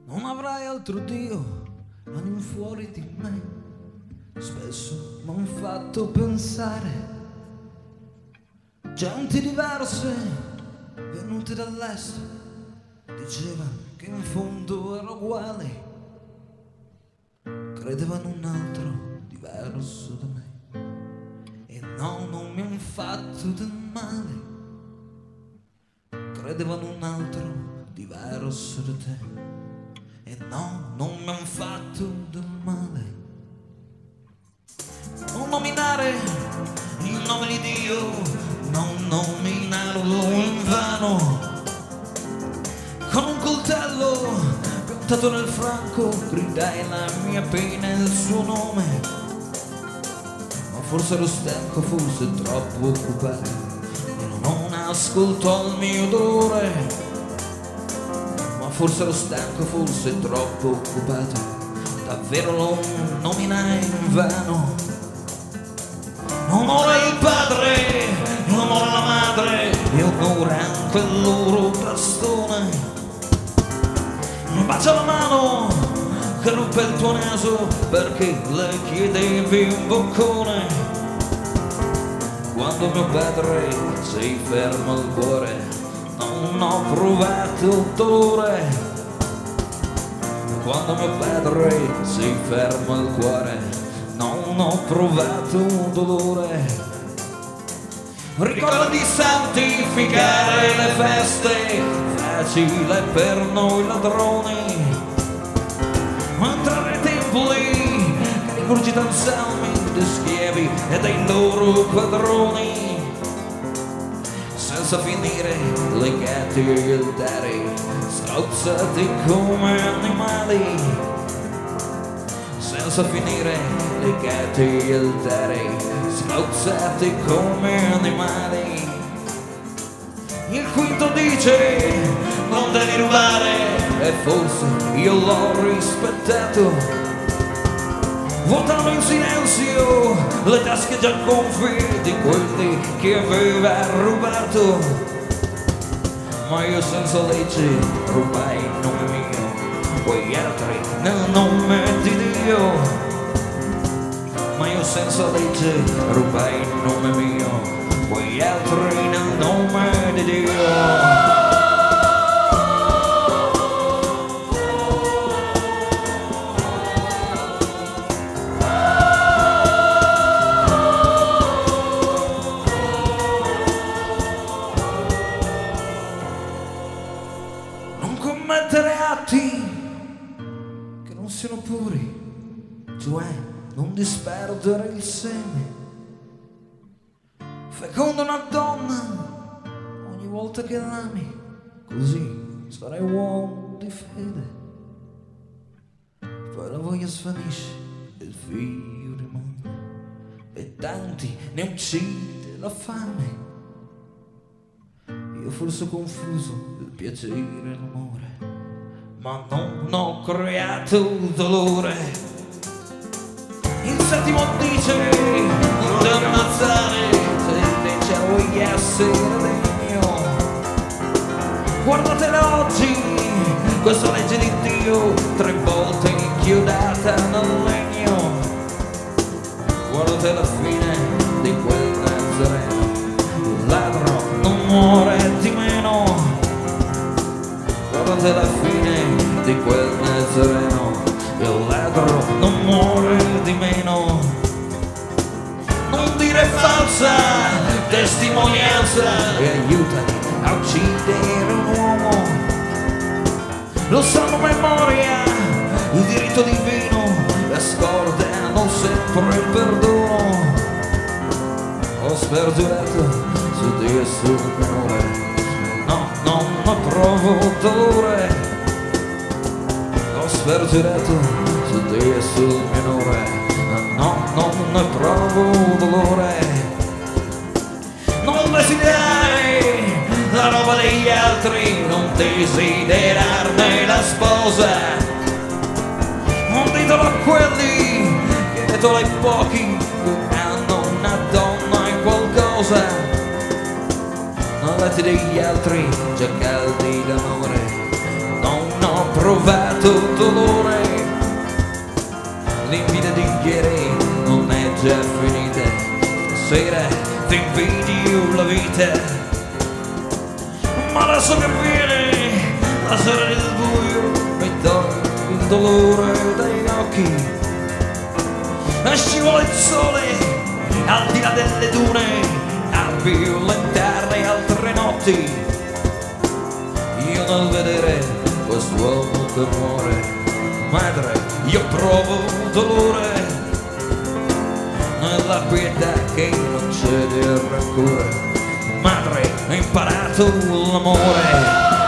Non avrai altro Dio all'infuori di me. Spesso m'han fatto pensare genti diverse venute dall'est dicevano che in fondo ero uguale, credevano un altro diverso da me. E no, non mi han fatto del male, credevano un altro diverso da te. E no, non mi han fatto del male. Non nominare il nome di Dio, non nominarlo in vano. Con un coltello piantato nel franco gridai la mia pena e il suo nome. Ma forse ero stanco, forse troppo occupato e non ascoltò il mio dolore. Ma forse ero stanco, forse troppo occupato, davvero lo nominai in vano. Onora il padre, onora la madre e onora anche il loro bastone. Bacia la mano che ruppe il tuo naso perché le chiedevi un boccone. Quando mio padre si ferma il cuore non ho provato dolore. Quando mio padre si ferma il cuore non ho provato dolore. Ricorda di santificare le feste, facile per noi ladroni. Entrare ai templi che rigurgitano salmi di schiavi e dei loro padroni. Senza finire legati agli altari, strozzati come animali. Senza finire legati agli altari, strozzati come animali. Il quinto dice non devi rubare e forse io l'ho rispettato. Vuotano in silenzio le tasche già gonfie di quelli che aveva rubato. Ma io senza legge rubai il nome mio, quegli altri nel nome di Dio. Ma io senza legge rubai il nome mio, quegli altri nel nome di Dio. Commettere atti che non siano puri, cioè non disperdere il seme. Feconda una donna ogni volta che l'ami, così sarai uomo di fede. Poi la voglia svanisce e il figlio rimane e tanti ne uccide la fame. Io forse ho confuso il piacere e l'amore, ma non ho creato il dolore. Il settimo dice non devo ammazzare se invece vuoi essere degno. Guardatela oggi, questa legge di Dio 3 volte inchiodata nel legno. Guardate la fine di quel Nazareno, il ladro non muore di meno. Guardate la fine di quel Nazareno, il ladro non muore di meno. Non dire falsa testimonianza e aiutati a uccidere un uomo. Lo sanno a memoria il diritto divino e scordano sempre il perdono. Ho spergiurato su Dio e sul minore, no, non provo dolore. Ho spergiurato su Dio e sul minore, no, non provo dolore. Non desiderare la roba degli altri, non desiderarne la sposa. Non ditelo a quelli, chiedetelo ai pochi che hanno una donna e qualcosa. Non date degli altri già caldi d'amore, non ho provato dolore, l'invidia di ieri non è già finita, stasera ti invidio la vita, ma adesso che viene la sera del buio mi toglie il dolore dagli occhi e scivola il sole al di là delle dune a violentare altre notti. Io nel vedere quest'uomo che muore, madre, io provo dolore nella pietà che non cede il rancore, madre, ho imparato l'amore.